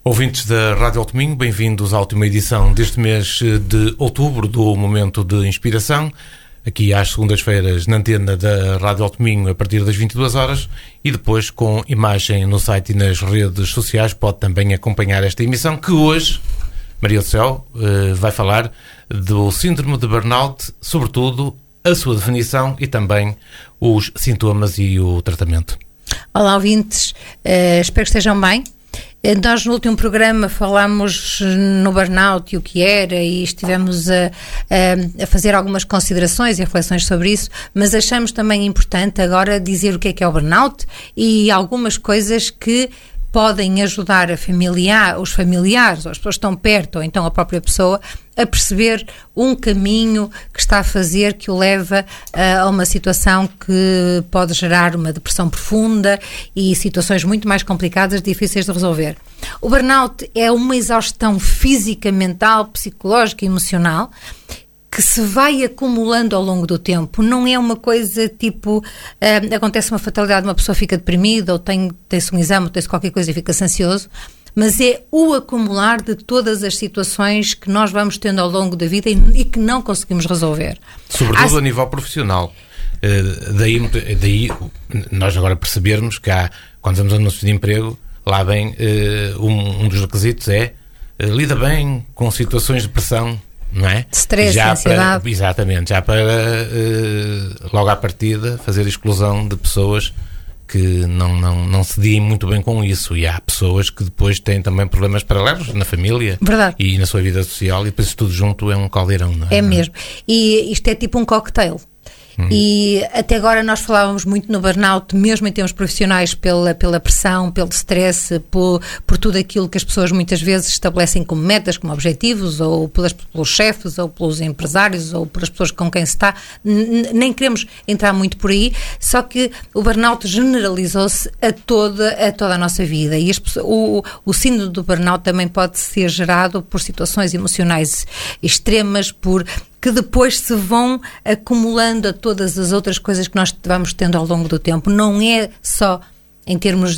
Ouvintes da Rádio Alto Minho, bem-vindos à última edição deste mês de outubro do Momento de Inspiração, aqui às segundas-feiras na antena da Rádio Alto Minho a partir das 22 horas e depois com imagem no site e nas redes sociais. Pode também acompanhar esta emissão que hoje, Maria do Céu, vai falar do síndrome de burnout, sobretudo a sua definição e também os sintomas e o tratamento. Olá, ouvintes, espero que estejam bem. Nós no último programa falámos no burnout e o que era e estivemos a fazer algumas considerações e reflexões sobre isso, mas achamos também importante agora dizer o que é o burnout e algumas coisas que podem ajudar os familiares, ou as pessoas que estão perto, ou então a própria pessoa, a perceber um caminho que está a fazer que o leva a uma situação que pode gerar uma depressão profunda e situações muito mais complicadas, difíceis de resolver. O burnout é uma exaustão física, mental, psicológica e emocional que se vai acumulando ao longo do tempo. Não é uma coisa tipo, acontece uma fatalidade, uma pessoa fica deprimida, ou tem-se um exame, ou tem-se qualquer coisa e fica-se ansioso, mas é o acumular de todas as situações que nós vamos tendo ao longo da vida e que não conseguimos resolver. Sobretudo a nível profissional. Daí nós agora percebermos que quando vamos a anúncios de emprego, lá vem um dos requisitos lida bem com situações de pressão, não é? Stress, ansiedade. Exatamente, já para logo à partida fazer a exclusão de pessoas que não se dêem muito bem com isso, e há pessoas que depois têm também problemas paralelos na família. Verdade. E na sua vida social, e depois tudo junto é um caldeirão, não é? É mesmo, e isto é tipo um cocktail. E até agora nós falávamos muito no burnout, mesmo em termos profissionais, pela pressão, pelo stress, por tudo aquilo que as pessoas muitas vezes estabelecem como metas, como objetivos, ou pelos chefes, ou pelos empresários, ou pelas pessoas com quem se está. Nem queremos entrar muito por aí, só que o burnout generalizou-se a toda a nossa vida, e o síndrome do burnout também pode ser gerado por situações emocionais extremas, que depois se vão acumulando a todas as outras coisas que nós vamos tendo ao longo do tempo. Não é só em termos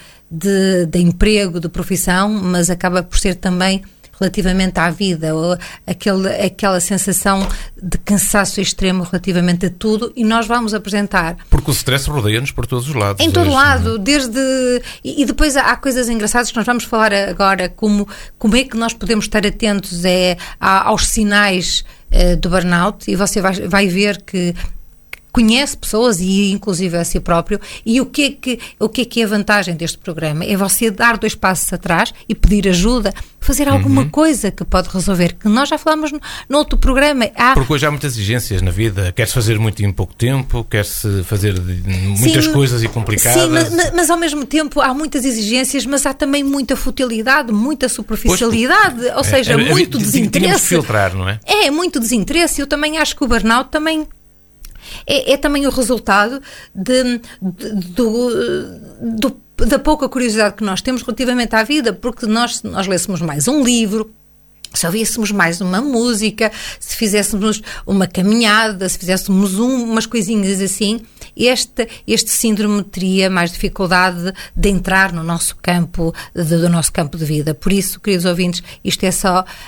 de emprego, de profissão, mas acaba por ser também relativamente à vida, ou aquela sensação de cansaço extremo relativamente a tudo, e nós vamos apresentar. Porque o stress rodeia-nos por todos os lados. Em todo lado, e depois há coisas engraçadas que nós vamos falar agora, como é que nós podemos estar atentos aos sinais do burnout, e você vai ver que conhece pessoas e inclusive a si próprio, e o que é a vantagem deste programa? É você dar 2 passos atrás e pedir ajuda, fazer alguma coisa que pode resolver, que nós já falámos no outro programa. Porque hoje há muitas exigências na vida, quer-se fazer muito em pouco tempo, quer-se fazer muitas coisas e complicadas. Sim, mas ao mesmo tempo há muitas exigências, mas há também muita futilidade, muita superficialidade, ou seja, muito desinteresse. Tínhamos que filtrar, não é? É, muito desinteresse. Eu também acho que o burnout também é também o resultado da pouca curiosidade que nós temos relativamente à vida, porque nós lêssemos mais um livro, se ouvíssemos mais uma música, se fizéssemos uma caminhada, se fizéssemos umas coisinhas assim, este síndrome teria mais dificuldade de entrar no nosso campo, do nosso campo de vida. Por isso, queridos ouvintes, isto é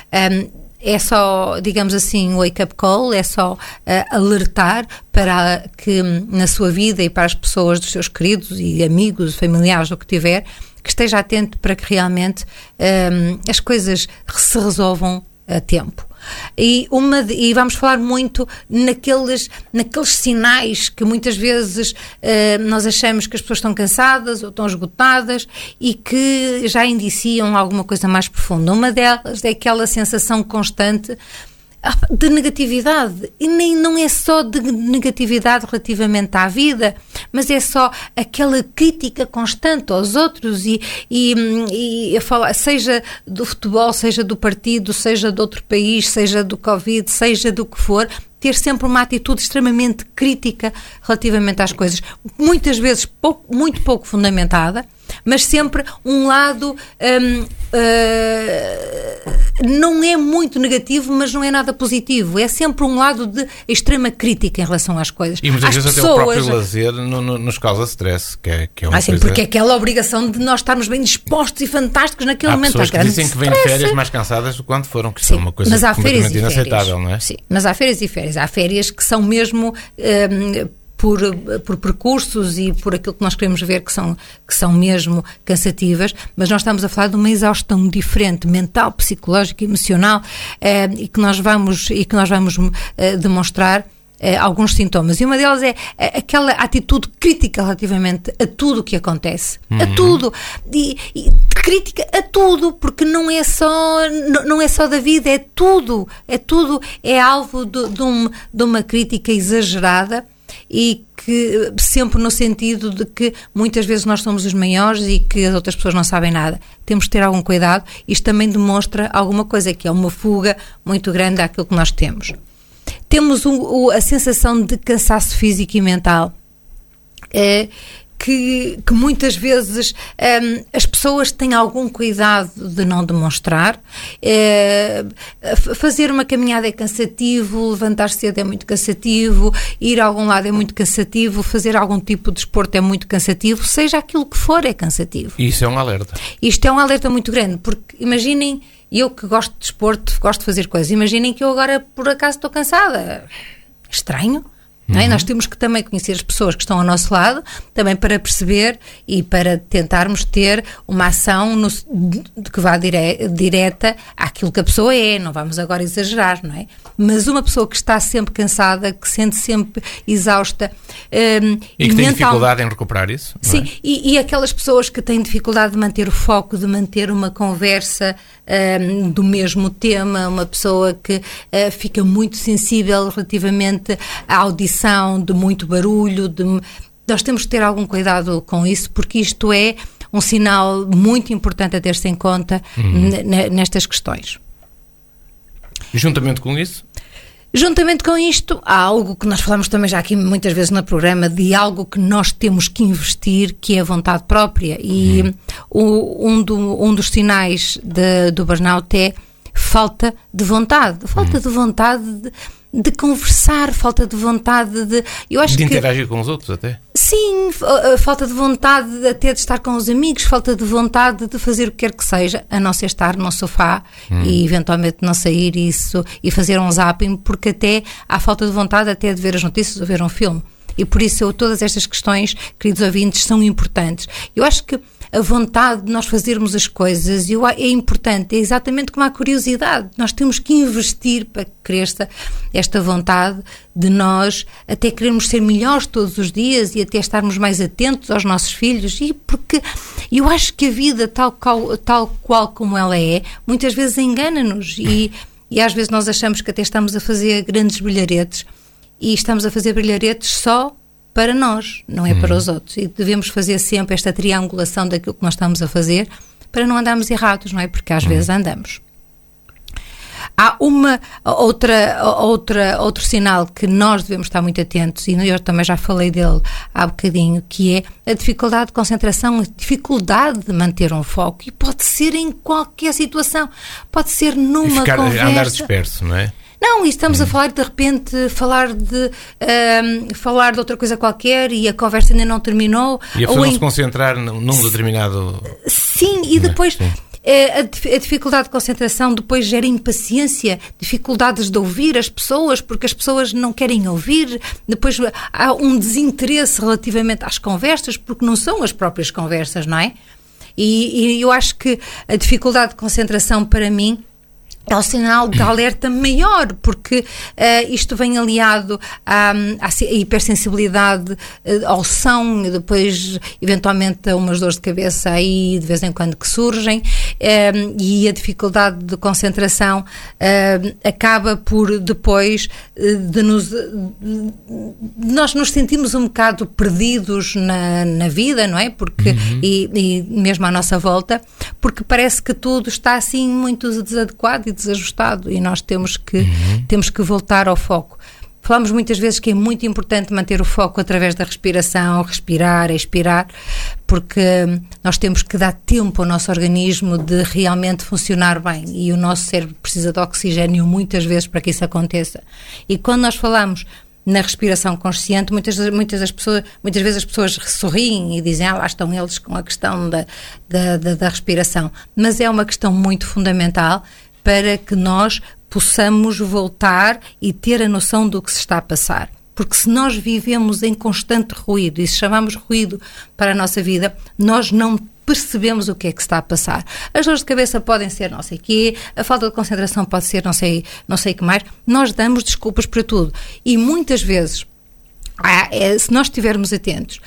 só, digamos assim, um wake-up call, é só alertar para que na sua vida e para as pessoas dos seus queridos e amigos, familiares, o que tiver, que esteja atento para que realmente as coisas se resolvam a tempo. E vamos falar muito naqueles sinais que muitas vezes nós achamos que as pessoas estão cansadas ou estão esgotadas e que já indiciam alguma coisa mais profunda. Uma delas é aquela sensação constante de negatividade, e não é só de negatividade relativamente à vida, mas é só aquela crítica constante aos outros e a falar, seja do futebol, seja do partido, seja de outro país, seja do Covid, seja do que for, ter sempre uma atitude extremamente crítica relativamente às coisas, muitas vezes muito pouco fundamentada, mas sempre um lado não é muito negativo, mas não é nada positivo. É sempre um lado de extrema crítica em relação às coisas. E muitas vezes até o próprio lazer nos causa stress, que é uma coisa... porque é aquela obrigação de nós estarmos bem dispostos e fantásticos naquele momento. Há pessoas que dizem que vêm de férias mais cansadas do que quando foram, que isso é uma coisa completamente inaceitável, não é? Sim, mas há férias e férias. Há férias que são mesmo... Por percursos e por aquilo que nós queremos ver que são mesmo cansativas, mas nós estamos a falar de uma exaustão diferente, mental, psicológica, emocional, e que nós vamos demonstrar alguns sintomas. E uma delas é aquela atitude crítica relativamente a tudo o que acontece. A tudo. E crítica a tudo, porque não é só da vida, é tudo. É alvo de uma crítica exagerada, e que sempre no sentido de que muitas vezes nós somos os maiores e que as outras pessoas não sabem nada. Temos de ter algum cuidado. Isto também demonstra alguma coisa, que é uma fuga muito grande àquilo que nós temos. Temos a sensação de cansaço físico e mental, que muitas vezes as pessoas têm algum cuidado de não demonstrar. Fazer uma caminhada é cansativo, levantar cedo é muito cansativo, ir a algum lado é muito cansativo, fazer algum tipo de desporto é muito cansativo, seja aquilo que for, é cansativo. E isso é um alerta. Isto é um alerta muito grande, porque imaginem, eu que gosto de desporto, gosto de fazer coisas, imaginem que eu agora por acaso estou cansada. Estranho. Não é? Nós temos que também conhecer as pessoas que estão ao nosso lado, também para perceber e para tentarmos ter uma ação que vá direta àquilo que a pessoa é. Não vamos agora exagerar, não é? Mas uma pessoa que está sempre cansada, que se sente sempre exausta e que tem dificuldade em recuperar isso, não sim, é? E aquelas pessoas que têm dificuldade de manter o foco, de manter uma conversa do mesmo tema, uma pessoa que fica muito sensível relativamente à audição, de muito barulho, nós temos que ter algum cuidado com isso, porque isto é um sinal muito importante a ter-se em conta nestas questões. E juntamente com isso? Juntamente com isto, há algo que nós falamos também já aqui muitas vezes no programa, de algo que nós temos que investir, que é a vontade própria. E um dos sinais do burnout é falta de vontade. Falta de vontade de conversar, falta de vontade de... interagir com os outros até? Sim, falta de vontade até de estar com os amigos, falta de vontade de fazer o que quer que seja, a não ser estar no sofá e eventualmente não sair e fazer um zapping, porque até há falta de vontade até de ver as notícias ou ver um filme. E por isso todas estas questões, queridos ouvintes, são importantes. Eu acho que a vontade de nós fazermos as coisas é importante, é exatamente como a curiosidade. Nós temos que investir para que cresça esta vontade de nós até querermos ser melhores todos os dias e até estarmos mais atentos aos nossos filhos, e porque eu acho que a vida tal qual como ela é, muitas vezes engana-nos e às vezes nós achamos que até estamos a fazer grandes brilharetes, e estamos a fazer brilharetes só para nós, não é para os outros. E devemos fazer sempre esta triangulação daquilo que nós estamos a fazer para não andarmos errados, não é? Porque às vezes andamos. Há outro sinal que nós devemos estar muito atentos, e eu também já falei dele há bocadinho, que é a dificuldade de concentração, a dificuldade de manter um foco. E pode ser em qualquer situação. Pode ser numa conversa. Andar disperso, não é? Não, e estamos a falar de repente, falar de outra coisa qualquer e a conversa ainda não terminou. E a pessoa não se concentrar num determinado... Sim, e depois a dificuldade de concentração depois gera impaciência, dificuldades de ouvir as pessoas, porque as pessoas não querem ouvir, depois há um desinteresse relativamente às conversas, porque não são as próprias conversas, não é? E eu acho que a dificuldade de concentração para mim é o sinal de alerta maior, porque isto vem aliado à hipersensibilidade ao som, e depois eventualmente a umas dores de cabeça aí de vez em quando que surgem, e a dificuldade de concentração acaba por depois nós nos sentimos um bocado perdidos na vida, não é? Porque, e mesmo à nossa volta, porque parece que tudo está assim muito desadequado e desajustado, e nós temos que voltar ao foco. Falamos muitas vezes que é muito importante manter o foco através da respiração, respirar, expirar, porque nós temos que dar tempo ao nosso organismo de realmente funcionar bem, e o nosso cérebro precisa de oxigênio muitas vezes para que isso aconteça. E quando nós falamos na respiração consciente, muitas vezes as pessoas sorriem e dizem, lá estão eles com a questão da respiração, mas é uma questão muito fundamental para que nós possamos voltar e ter a noção do que se está a passar. Porque se nós vivemos em constante ruído, e se chamamos ruído para a nossa vida, nós não percebemos o que é que está a passar. As dores de cabeça podem ser não sei o quê, a falta de concentração pode ser não sei o que mais. Nós damos desculpas para tudo. E muitas vezes, se nós estivermos atentos,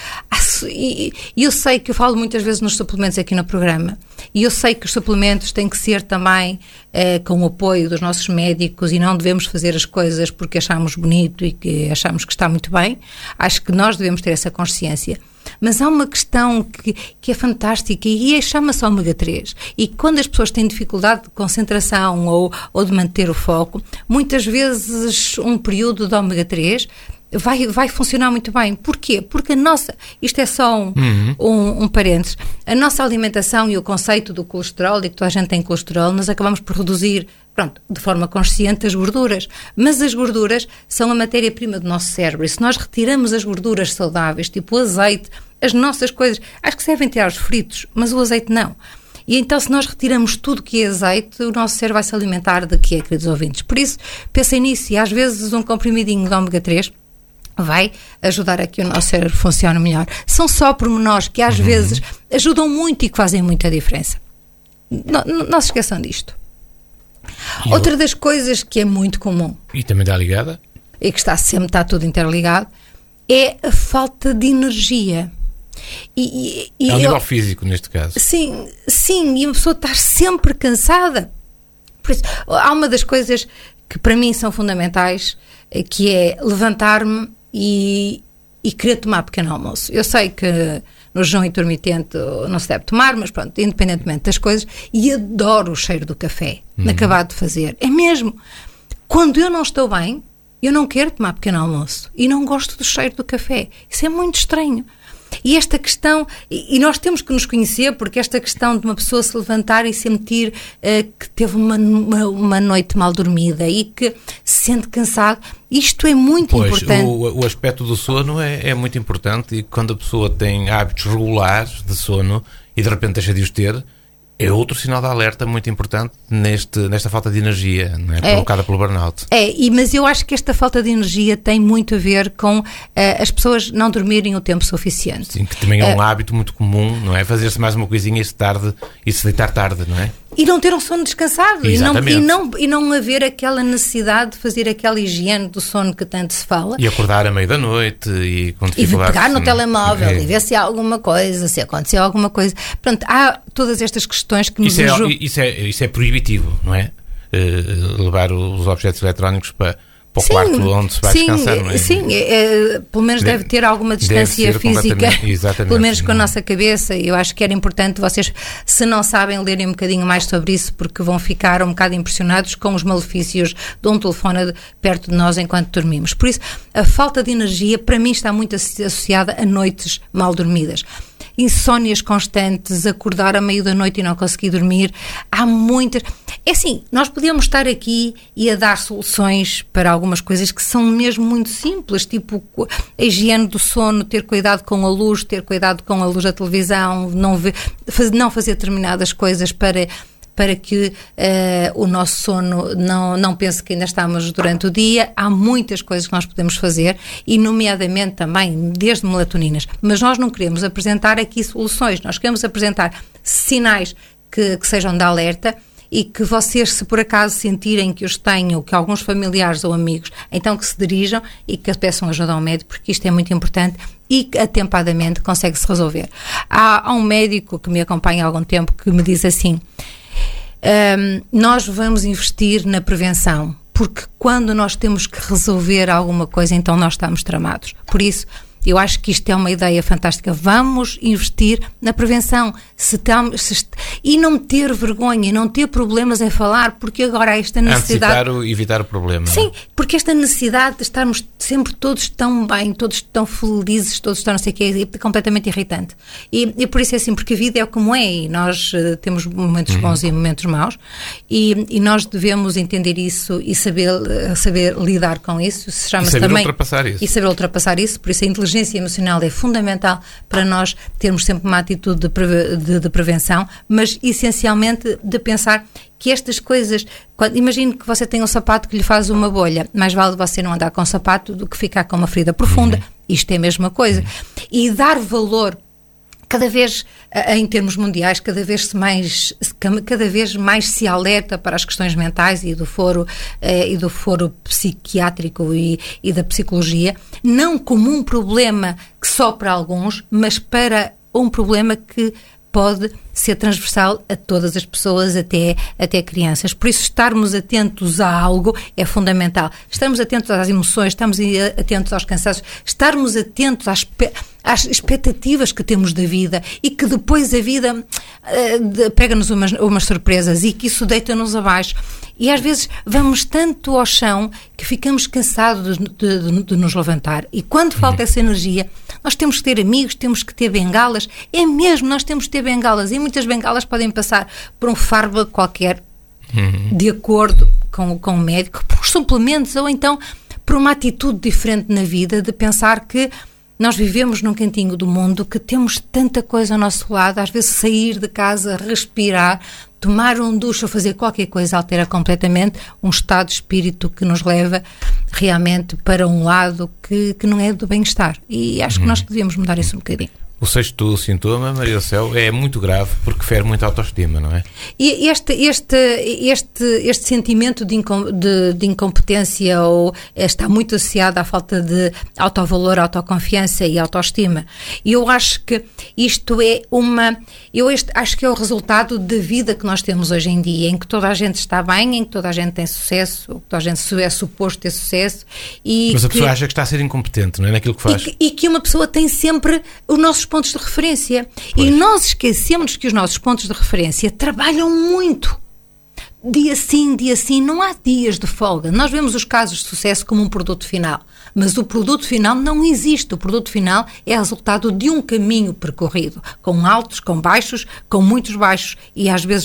e eu sei que eu falo muitas vezes nos suplementos aqui no programa, e eu sei que os suplementos têm que ser também com o apoio dos nossos médicos, e não devemos fazer as coisas porque achamos bonito e que achamos que está muito bem. Acho que nós devemos ter essa consciência. Mas há uma questão que é fantástica, e chama-se ômega 3. E quando as pessoas têm dificuldade de concentração ou de manter o foco, muitas vezes um período de ômega 3 vai funcionar muito bem. Porquê? Porque isto é só um parênteses, a nossa alimentação e o conceito do colesterol, e que toda a gente tem colesterol, nós acabamos por reduzir, de forma consciente, as gorduras. Mas as gorduras são a matéria-prima do nosso cérebro, e se nós retiramos as gorduras saudáveis, tipo o azeite, as nossas coisas, acho que servem tirar os fritos, mas o azeite não. E então, se nós retiramos tudo que é azeite, o nosso cérebro vai se alimentar de quê, queridos ouvintes? Por isso, pensem nisso, e às vezes um comprimidinho de ômega 3 vai ajudar a que o nosso cérebro funcione melhor. São só pormenores que às vezes ajudam muito e que fazem muita diferença. Não se esqueçam disto. Outra das coisas que é muito comum, e também está ligada, e que está tudo interligado, é a falta de energia. É o nível físico, neste caso. Sim, e a pessoa está sempre cansada. Por isso, há uma das coisas que para mim são fundamentais, que é levantar-me e querer tomar pequeno almoço. Eu sei que no jejum intermitente não se deve tomar, mas pronto, independentemente das coisas, e adoro o cheiro do café, acabado de fazer. É mesmo. Quando eu não estou bem, eu não quero tomar pequeno almoço e não gosto do cheiro do café. Isso é muito estranho. E esta questão, e nós temos que nos conhecer, porque esta questão de uma pessoa se levantar e sentir que teve uma noite mal dormida e que se sente cansado, isto é muito importante. O aspecto do sono é muito importante, e quando a pessoa tem hábitos regulares de sono e de repente deixa de os ter, é outro sinal de alerta muito importante nesta falta de energia, não é? Provocada pelo burnout. Mas eu acho que esta falta de energia tem muito a ver com as pessoas não dormirem o tempo suficiente. Sim, que também é um hábito muito comum, não é? Fazer-se mais uma coisinha e se deitar tarde, não é? E não ter um sono descansado. Exatamente. E não haver aquela necessidade de fazer aquela higiene do sono que tanto se fala. E acordar à meio da noite e com E dificuldades. pegar no telemóvel e ver se há alguma coisa, se aconteceu alguma coisa. Pronto, há todas estas questões que nos ajudam. Isso é proibitivo, não é? Levar os objetos eletrónicos para o quarto onde se vai descansar, não é? Sim, pelo menos deve ter alguma distância física, pelo menos com a nossa cabeça. Eu acho que era importante vocês, se não sabem, lerem um bocadinho mais sobre isso, porque vão ficar um bocado impressionados com os malefícios de um telefone perto de nós enquanto dormimos. Por isso, a falta de energia, para mim, está muito associada a noites mal dormidas. Insónias constantes, acordar à meio da noite e não conseguir dormir. Há muitas... É assim, nós podemos estar aqui e a dar soluções para algumas coisas que são mesmo muito simples, tipo a higiene do sono, ter cuidado com a luz, ter cuidado com a luz da televisão, não fazer determinadas coisas para que o nosso sono não pense que ainda estamos durante o dia. Há muitas coisas que nós podemos fazer, e nomeadamente também desde melatoninas, mas nós não queremos apresentar aqui soluções, nós queremos apresentar sinais que sejam de alerta, e que vocês, se por acaso sentirem que os tenham, que alguns familiares ou amigos, então que se dirijam e que peçam ajuda ao médico, porque isto é muito importante e que atempadamente consegue-se resolver. Há um médico que me acompanha há algum tempo que me diz assim: nós vamos investir na prevenção, porque quando nós temos que resolver alguma coisa, então nós estamos tramados. Por isso, Eu acho que isto é uma ideia fantástica. Vamos investir na prevenção e não ter vergonha, não ter problemas em falar, porque agora há esta necessidade... Evitar o problema. Sim, porque esta necessidade de estarmos sempre todos tão bem, todos tão felizes, todos tão não sei o que, é completamente irritante. E por isso é assim, porque a vida é como é, e nós temos momentos bons e momentos maus, e nós devemos entender isso e saber lidar com isso. Se chama-se saber também, ultrapassar isso. E saber ultrapassar isso, por isso a inteligência emocional é fundamental para nós termos sempre uma atitude de prevenção, mas essencialmente de pensar que estas coisas, imagine que você tem um sapato que lhe faz uma bolha, mais vale você não andar com um sapato do que ficar com uma ferida profunda. Isto é a mesma coisa. E dar valor, cada vez, em termos mundiais, cada vez mais se alerta para as questões mentais e do foro psiquiátrico e da psicologia, não como um problema que só para alguns, mas para um problema que pode ser transversal a todas as pessoas, até crianças. Por isso, estarmos atentos a algo é fundamental. Estarmos atentos às emoções, estamos atentos aos cansaços, estarmos atentos às expectativas que temos da vida e que depois a vida pega-nos umas surpresas e que isso deita-nos abaixo. E às vezes vamos tanto ao chão que ficamos cansados de nos levantar. E quando falta essa energia, nós temos que ter amigos, temos que ter bengalas. É mesmo, nós temos que ter bengalas. E muitas bengalas podem passar por um fármaco qualquer, de acordo com o médico, por suplementos, ou então por uma atitude diferente na vida, de pensar que nós vivemos num cantinho do mundo, que temos tanta coisa ao nosso lado, às vezes sair de casa, respirar, tomar um duche ou fazer qualquer coisa altera completamente um estado de espírito que nos leva realmente para um lado que não é do bem-estar. E acho que nós devíamos mudar isso um bocadinho. O sexto sintoma, Maria do Céu, é muito grave porque fere muito a autoestima, não é? E este sentimento de incompetência está muito associado à falta de autovalor, autoconfiança e autoestima. E eu acho que isto é acho que é o resultado da vida que nós temos hoje em dia, em que toda a gente está bem, em que toda a gente tem sucesso, que toda a gente é suposto ter sucesso. Mas a pessoa acha que está a ser incompetente, não é? Naquilo que faz. E que uma pessoa tem sempre os nossos pontos de referência. Pois. E nós esquecemos que os nossos pontos de referência trabalham muito. Dia sim, não há dias de folga. Nós vemos os casos de sucesso como um produto final, mas o produto final não existe. O produto final é resultado de um caminho percorrido, com altos, com baixos, com muitos baixos e às vezes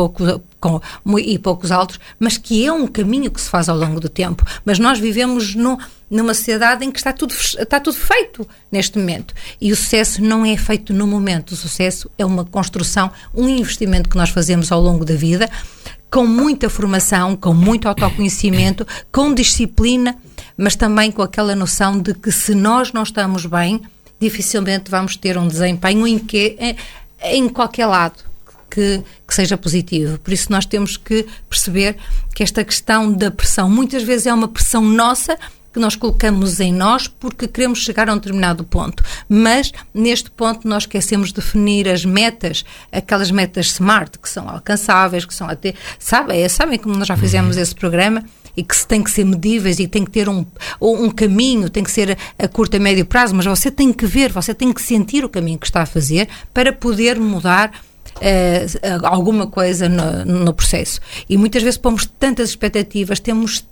poucos altos, mas que é um caminho que se faz ao longo do tempo. Mas nós vivemos numa sociedade em que está tudo feito neste momento. E o sucesso não é feito no momento. O sucesso é uma construção, um investimento que nós fazemos ao longo da vida, com muita formação, com muito autoconhecimento, com disciplina, mas também com aquela noção de que se nós não estamos bem, dificilmente vamos ter um desempenho em qualquer lado que seja positivo. Por isso nós temos que perceber que esta questão da pressão, muitas vezes é uma pressão nossa, que nós colocamos em nós porque queremos chegar a um determinado ponto. Mas, neste ponto, nós esquecemos de definir as metas, aquelas metas SMART, que são alcançáveis, que são até... Sabem como nós já fizemos esse programa? E que tem que ser medíveis e tem que ter um caminho, tem que ser a curto e médio prazo, mas você tem que ver, você tem que sentir o caminho que está a fazer para poder mudar alguma coisa no processo. E muitas vezes pomos tantas expectativas, temos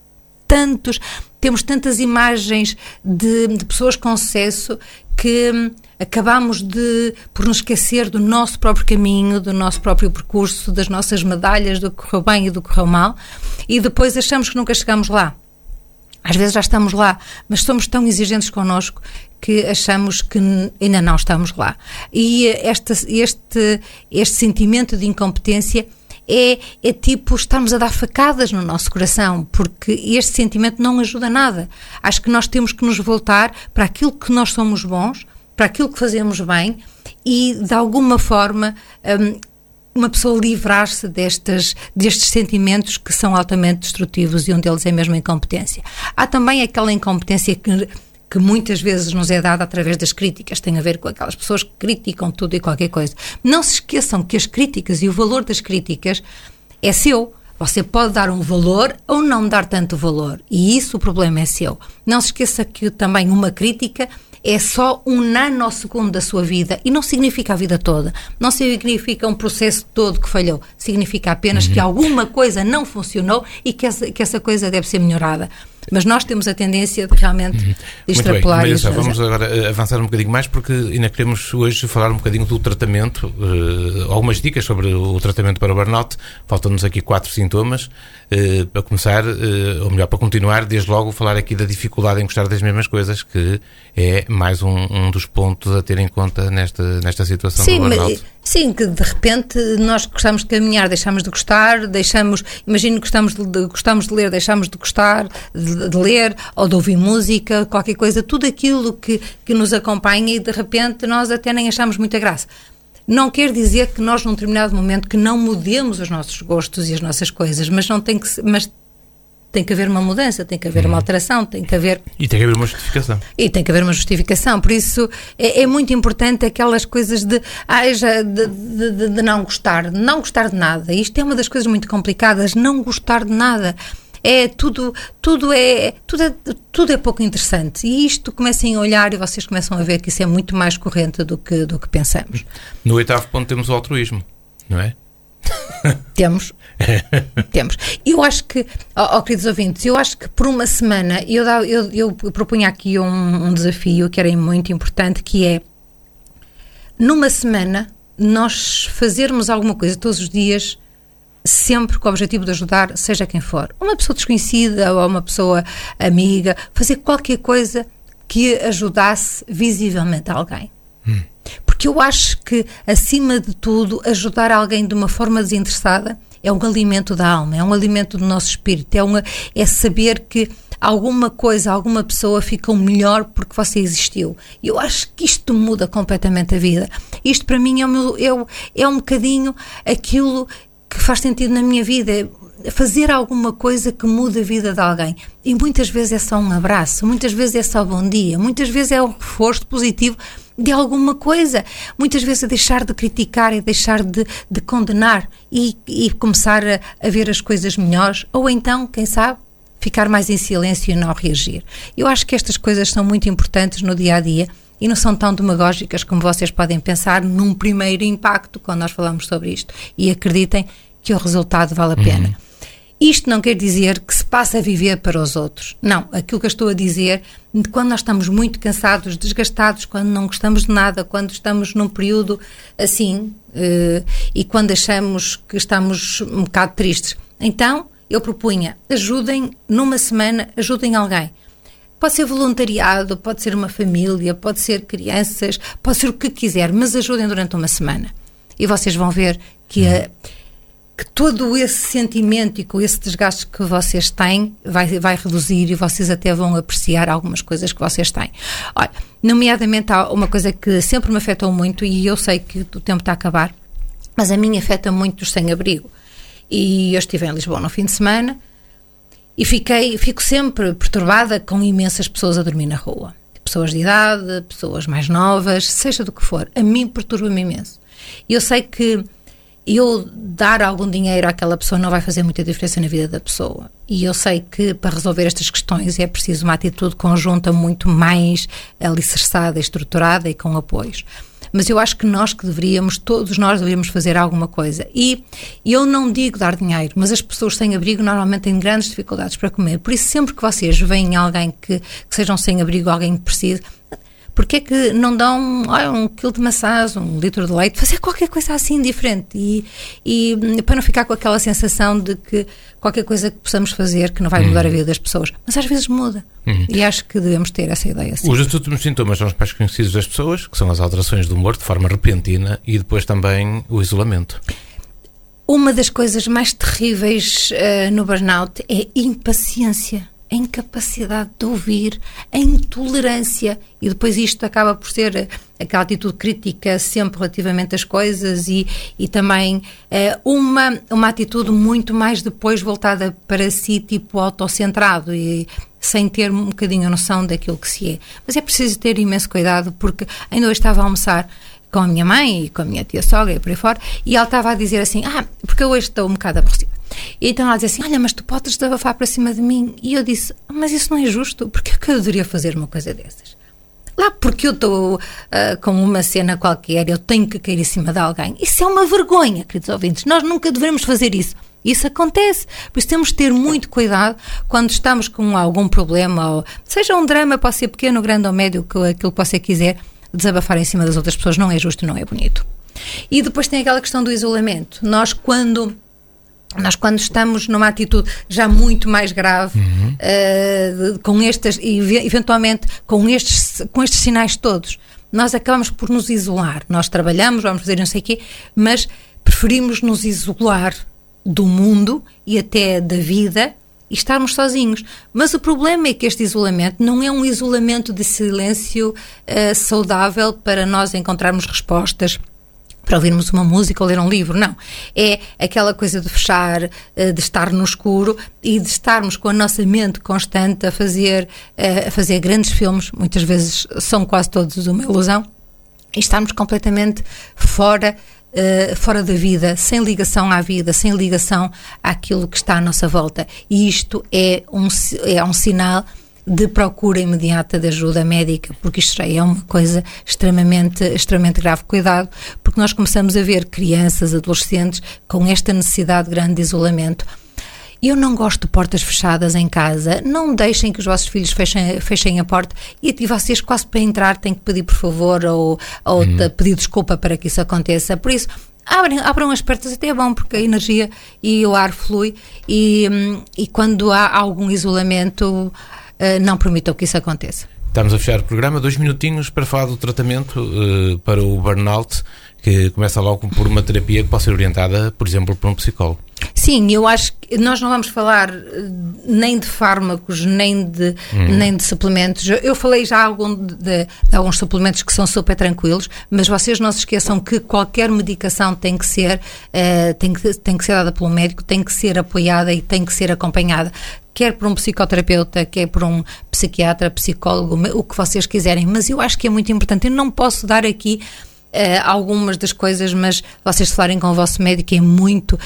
tantas imagens de pessoas com sucesso que acabamos por nos esquecer do nosso próprio caminho, do nosso próprio percurso, das nossas medalhas, do que correu bem e do que correu mal, e depois achamos que nunca chegamos lá. Às vezes já estamos lá, mas somos tão exigentes connosco que achamos que ainda não estamos lá. E este sentimento de incompetência é tipo estarmos a dar facadas no nosso coração, porque este sentimento não ajuda nada. Acho que nós temos que nos voltar para aquilo que nós somos bons, para aquilo que fazemos bem e, de alguma forma, uma pessoa livrar-se destes sentimentos que são altamente destrutivos e um deles é mesmo a incompetência. Há também aquela incompetência que muitas vezes nos é dada através das críticas, tem a ver com aquelas pessoas que criticam tudo e qualquer coisa. Não se esqueçam que as críticas e o valor das críticas é seu. Você pode dar um valor ou não dar tanto valor, e isso o problema é seu. Não se esqueça que também uma crítica é só um nanosegundo da sua vida e não significa a vida toda, não significa um processo todo que falhou, significa apenas que alguma coisa não funcionou e que essa coisa deve ser melhorada. Mas nós temos a tendência de realmente extrapolar. Muito bem, vamos agora avançar um bocadinho mais, porque ainda queremos hoje falar um bocadinho do tratamento, algumas dicas sobre o tratamento para o burnout. Faltam-nos aqui 4 sintomas. Para começar, ou melhor, para continuar, desde logo falar aqui da dificuldade em gostar das mesmas coisas, que é mais um dos pontos a ter em conta nesta situação do burnout. Sim, que de repente nós gostamos de caminhar, deixamos de gostar, imagino que gostamos de ler, deixamos de gostar de ler, ou de ouvir música, qualquer coisa, tudo aquilo que nos acompanha, e de repente nós até nem achamos muita graça. Não quer dizer que nós, num determinado momento, que não mudemos os nossos gostos e as nossas coisas, mas tem que haver uma mudança, tem que haver uma alteração, tem que haver... E tem que haver uma justificação. Por isso é muito importante aquelas coisas de não gostar de nada. Isto é uma das coisas muito complicadas, não gostar de nada. Tudo é pouco interessante. E isto comecem a olhar e vocês começam a ver que isso é muito mais corrente do que pensamos. No 8º ponto temos o altruísmo, não é? Temos. Eu acho que, queridos ouvintes, eu acho que por uma semana eu propunha aqui um desafio que era muito importante, que é, numa semana, nós fazermos alguma coisa todos os dias, sempre com o objetivo de ajudar, seja quem for. Uma pessoa desconhecida ou uma pessoa amiga, fazer qualquer coisa que ajudasse visivelmente alguém. Porque eu acho que, acima de tudo, ajudar alguém de uma forma desinteressada é um alimento da alma, é um alimento do nosso espírito, é saber que alguma coisa, alguma pessoa ficou melhor porque você existiu. E eu acho que isto muda completamente a vida. Isto, para mim, é um bocadinho aquilo que faz sentido na minha vida, fazer alguma coisa que mude a vida de alguém. E muitas vezes é só um abraço, muitas vezes é só bom dia, muitas vezes é um reforço positivo de alguma coisa, muitas vezes é deixar de criticar e deixar de condenar e começar a ver as coisas melhores, ou então, quem sabe, ficar mais em silêncio e não reagir. Eu acho que estas coisas são muito importantes no dia-a-dia e não são tão demagógicas como vocês podem pensar num primeiro impacto quando nós falamos sobre isto. E acreditem que o resultado vale a pena. Isto não quer dizer que se passa a viver para os outros. Não, aquilo que eu estou a dizer, quando nós estamos muito cansados, desgastados, quando não gostamos de nada, quando estamos num período assim, e quando achamos que estamos um bocado tristes, então eu propunha, ajudem numa semana, ajudem alguém. Pode ser voluntariado, pode ser uma família, pode ser crianças, pode ser o que quiser, mas ajudem durante uma semana. E vocês vão ver que todo esse sentimento e com esse desgaste que vocês têm vai reduzir, e vocês até vão apreciar algumas coisas que vocês têm. Olha, nomeadamente há uma coisa que sempre me afetou muito, e eu sei que o tempo está a acabar, mas a mim afeta muito os sem-abrigo. E eu estive em Lisboa no fim de semana e fico sempre perturbada com imensas pessoas a dormir na rua. Pessoas de idade, pessoas mais novas, seja do que for. A mim perturba-me imenso. E eu sei que eu dar algum dinheiro àquela pessoa não vai fazer muita diferença na vida da pessoa. E eu sei que para resolver estas questões é preciso uma atitude conjunta muito mais alicerçada, estruturada e com apoios. Mas eu acho que todos nós deveríamos fazer alguma coisa. E eu não digo dar dinheiro, mas as pessoas sem abrigo normalmente têm grandes dificuldades para comer. Por isso, sempre que vocês veem alguém que sejam sem abrigo, alguém que precise, porque é que não dão um quilo de maçãs, 1 litro de leite, fazer qualquer coisa assim diferente e para não ficar com aquela sensação de que qualquer coisa que possamos fazer que não vai mudar a vida das pessoas, mas às vezes muda. E acho que devemos ter essa ideia assim. Os últimos sintomas são os mais conhecidos das pessoas, que são as alterações do humor de forma repentina e depois também o isolamento. Uma das coisas mais terríveis no burnout é impaciência. A incapacidade de ouvir, a intolerância, e depois isto acaba por ser aquela atitude crítica sempre relativamente às coisas e também uma atitude muito mais depois voltada para si, tipo autocentrado e sem ter um bocadinho a noção daquilo que se é. Mas é preciso ter imenso cuidado, porque ainda hoje estava a almoçar com a minha mãe e com a minha tia-sogra e por aí fora, e ela estava a dizer assim, porque eu hoje estou um bocado aborrecida. E então ela dizia assim, olha, mas tu podes desabafar para cima de mim. E eu disse, mas isso não é justo, porque é que eu deveria fazer uma coisa dessas? lá porque eu estou com uma cena qualquer, eu tenho que cair em cima de alguém. Isso é uma vergonha, queridos ouvintes. Nós nunca devemos fazer isso. Isso acontece. Por isso temos de ter muito cuidado quando estamos com algum problema, ou seja um drama, pode ser pequeno, grande ou médio, aquilo que você quiser, desabafar em cima das outras pessoas não é justo, não é bonito. E depois tem aquela questão do isolamento. Nós quando estamos numa atitude já muito mais grave, com estas, eventualmente com estes sinais todos, nós acabamos por nos isolar. Nós trabalhamos, vamos fazer não sei o quê, mas preferimos nos isolar do mundo e até da vida e estarmos sozinhos. Mas o problema é que este isolamento não é um isolamento de silêncio saudável para nós encontrarmos respostas, para ouvirmos uma música ou ler um livro, não. É aquela coisa de fechar, de estar no escuro e de estarmos com a nossa mente constante a fazer grandes filmes, muitas vezes são quase todos uma ilusão, e estarmos completamente fora da vida, sem ligação à vida, sem ligação àquilo que está à nossa volta. E isto é um sinal de procura imediata de ajuda médica, porque isto já é uma coisa extremamente grave. Cuidado, porque nós começamos a ver crianças, adolescentes com esta necessidade grande de isolamento. Eu não gosto de portas fechadas em casa. Não deixem que os vossos filhos fechem a porta e vocês quase para entrar têm que pedir por favor ou pedir desculpa para que isso aconteça. Por isso, abram as portas, até é bom porque a energia e o ar flui e quando há algum isolamento, não permitam que isso aconteça. Estamos a fechar o programa, 2 minutinhos para falar do tratamento para o burnout, que começa logo por uma terapia que pode ser orientada, por exemplo, por um psicólogo. Sim, eu acho que nós não vamos falar nem de fármacos, nem de suplementos. Eu falei já de alguns suplementos que são super tranquilos, mas vocês não se esqueçam que qualquer medicação tem que ser dada pelo médico, tem que ser apoiada e tem que ser acompanhada, quer por um psicoterapeuta, quer por um psiquiatra, psicólogo, o que vocês quiserem. Mas eu acho que é muito importante. Eu não posso dar aqui algumas das coisas, mas vocês falarem com o vosso médico é muito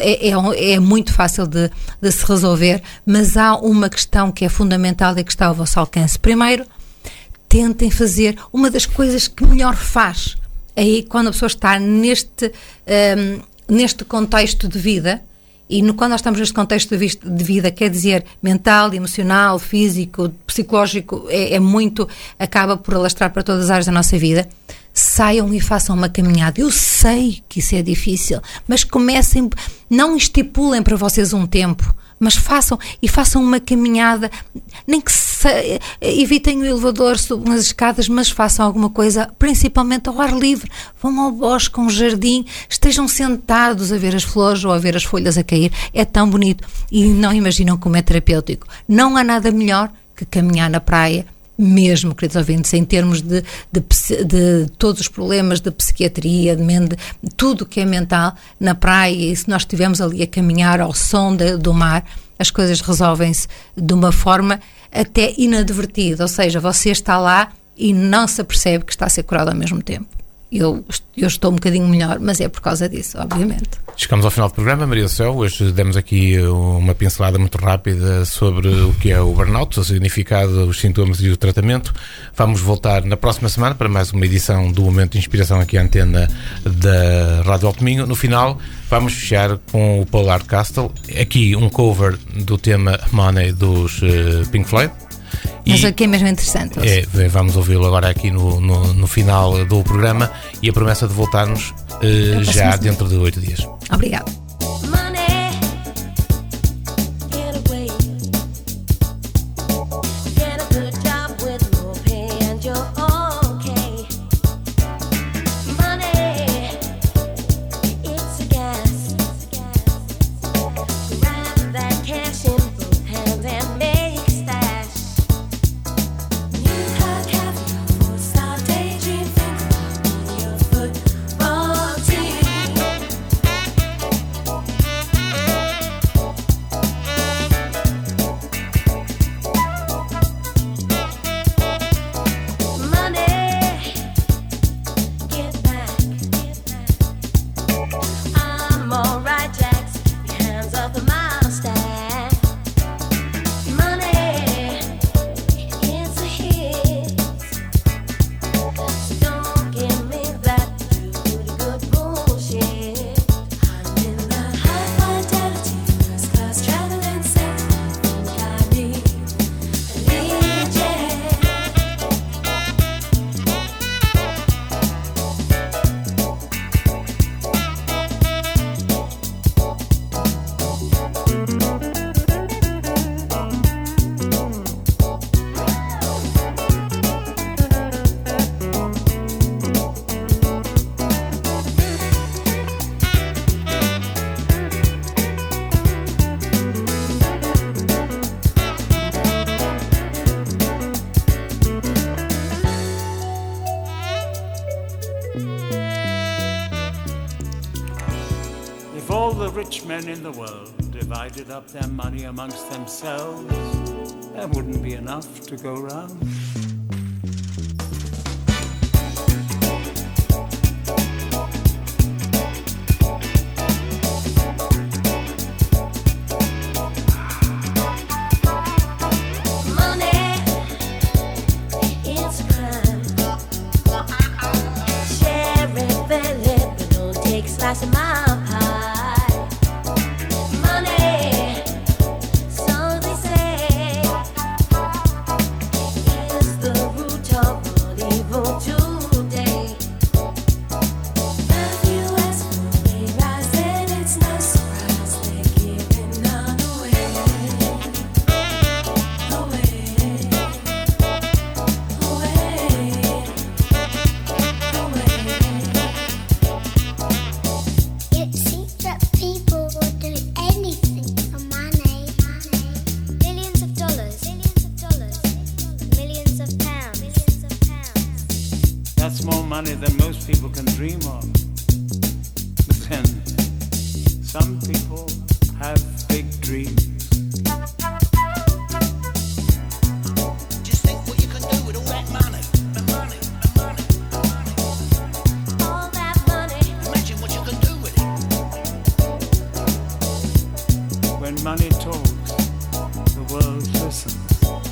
fácil de se resolver, mas há uma questão que é fundamental e que está ao vosso alcance. Primeiro, tentem fazer uma das coisas que melhor faz aí quando a pessoa está neste contexto de vida. E quando nós estamos neste contexto de vida, quer dizer, mental, emocional, físico, psicológico, acaba por alastrar para todas as áreas da nossa vida. Saiam e façam uma caminhada. Eu sei que isso é difícil, mas comecem, não estipulem para vocês um tempo, mas façam uma caminhada, nem que evitem o elevador, subam as escadas, mas façam alguma coisa, principalmente ao ar livre. Vão ao bosque, a um jardim, estejam sentados a ver as flores ou a ver as folhas a cair. É tão bonito e não imaginam como é terapêutico. Não há nada melhor que caminhar na praia, mesmo, queridos ouvintes, em termos de todos os problemas de psiquiatria, de tudo que é mental, na praia, e se nós estivermos ali a caminhar ao som do mar, as coisas resolvem-se de uma forma até inadvertida, ou seja, você está lá e não se apercebe que está a ser curado ao mesmo tempo. Eu estou um bocadinho melhor, mas é por causa disso, obviamente. Chegamos ao final do programa, Maria do Céu. Hoje demos aqui uma pincelada muito rápida sobre o que é o burnout, o significado, os sintomas e o tratamento. Vamos voltar na próxima semana para mais uma edição do Momento de Inspiração aqui à antena da Rádio Alto Minho. No final, vamos fechar com o Paul Hardcastle. Aqui um cover do tema Money dos Pink Floyd. Mas aqui é mesmo interessante. Vamos ouvi-lo agora aqui no final do programa e a promessa de voltarmos já dentro de 8 dias. Obrigado. men in the world divided up their money amongst themselves, there wouldn't be enough to go round. Slice of my pie. Money, so they say, is the root of all evil today. The U.S. will be rising, it's no surprise they're giving none away. It seems that people will do anything for money. Millions of dollars, millions of pounds. That's more money than most people can dream of. But then, some people have big dreams. Just think what you can do with all that money. The money. All that money. Imagine what you can do with it. When money talks, the world listens.